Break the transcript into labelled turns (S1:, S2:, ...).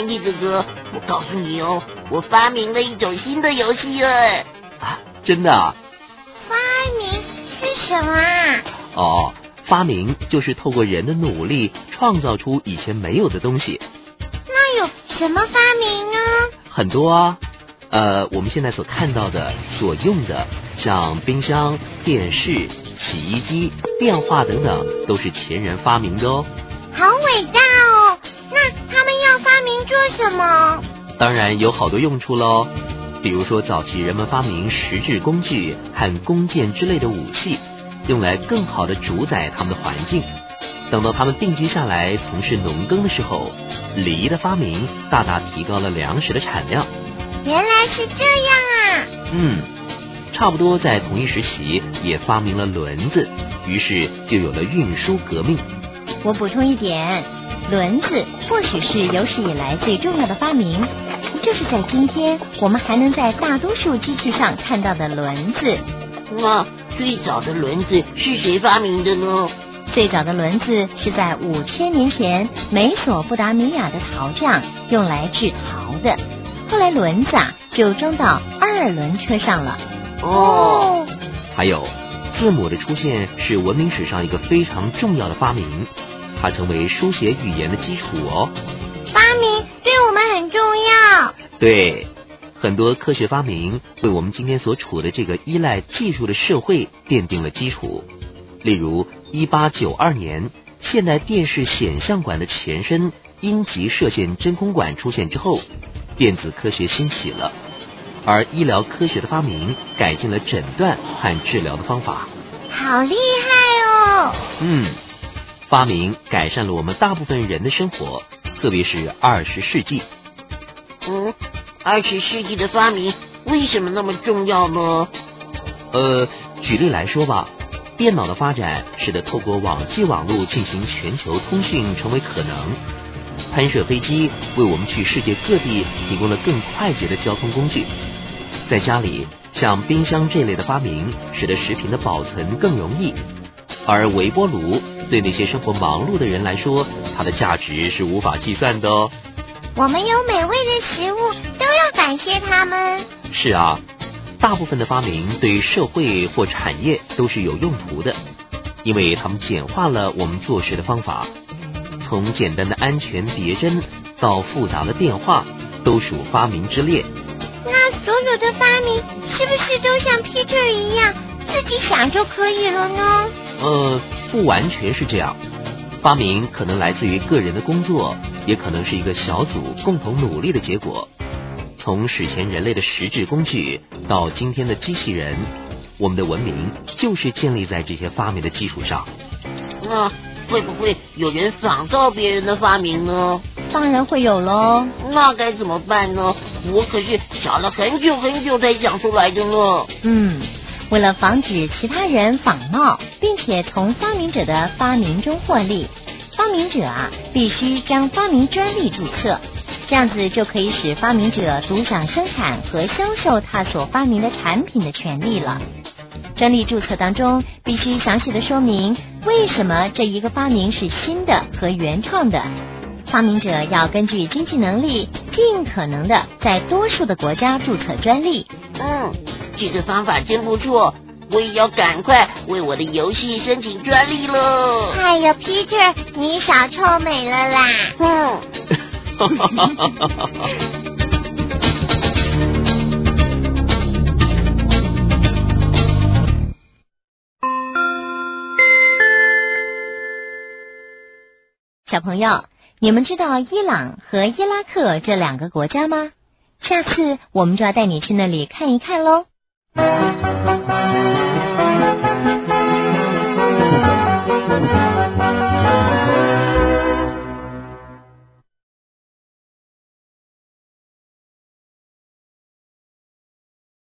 S1: 年纪哥哥，我告诉你哦，我发明了一种新的游戏了。
S2: 啊，真的啊？
S3: 发明是什么啊？
S2: 哦，发明就是透过人的努力创造出以前没有的东西。
S3: 那有什么发明呢？
S2: 很多啊，我们现在所看到的、所用的，像冰箱、电视、洗衣机、电话等等，都是前人发明的哦。
S3: 好伟大哦！那他们要发明做什么？
S2: 当然有好多用处咯，比如说早期人们发明石质工具和弓箭之类的武器，用来更好地主宰他们的环境。等到他们定居下来从事农耕的时候，犁的发明大大提高了粮食的产量。
S3: 原来是这样啊！
S2: 差不多在同一时期也发明了轮子，于是就有了运输革命。
S4: 我补充一点，轮子或许是有史以来最重要的发明，就是在今天我们还能在大多数机器上看到的轮子。
S1: 那最早的轮子是谁发明的呢？
S4: 最早的轮子是在5000年前美索不达米亚的陶匠用来制陶的，后来轮子就装到2轮车上了。
S1: 哦，
S2: 还有字母的出现是文明史上一个非常重要的发明，它成为书写语言的基础哦。
S3: 发明对我们很重要。
S2: 对，很多科学发明为我们今天所处的这个依赖技术的社会奠定了基础。例如1892年，现代电视显像管的前身阴极射线真空管出现之后，电子科学兴起了，而医疗科学的发明改进了诊断和治疗的方法。
S3: 好厉害哦！
S2: 发明改善了我们大部分人的生活，特别是20世纪。
S1: 20世纪的发明为什么那么重要呢？
S2: 举例来说吧，电脑的发展使得透过网际网络进行全球通讯成为可能，喷射飞机为我们去世界各地提供了更快捷的交通工具。在家里，像冰箱这类的发明使得食品的保存更容易，而微波炉对那些生活忙碌的人来说，它的价值是无法计算的哦。
S3: 我们有美味的食物都要感谢他们。
S2: 是啊，大部分的发明对社会或产业都是有用途的，因为它们简化了我们做事的方法。从简单的安全别针到复杂的电话，都属发明之列。
S3: 那所有的发明是不是都像 Peter 一样自己想就可以了呢？
S2: 不完全是这样。发明可能来自于个人的工作，也可能是一个小组共同努力的结果。从史前人类的石质工具到今天的机器人，我们的文明就是建立在这些发明的基础上。
S1: 那会不会有人仿造别人的发明呢？
S4: 当然会有咯。
S1: 那该怎么办呢？我可是想了很久很久才想出来的呢。
S4: 为了防止其他人仿冒，并且从发明者的发明中获利，发明者必须将发明专利注册，这样子就可以使发明者独享生产和销售他所发明的产品的权利了。专利注册当中必须详细的说明为什么这一个发明是新的和原创的。发明者要根据经济能力，尽可能的在多数的国家注册专利。
S1: 这个方法真不错，我也要赶快为我的游戏申请专利了。
S3: 哎呀 Peter 你少臭美了啦。
S4: 小朋友，你们知道伊朗和伊拉克这2个国家吗？下次我们就要带你去那里看一看咯。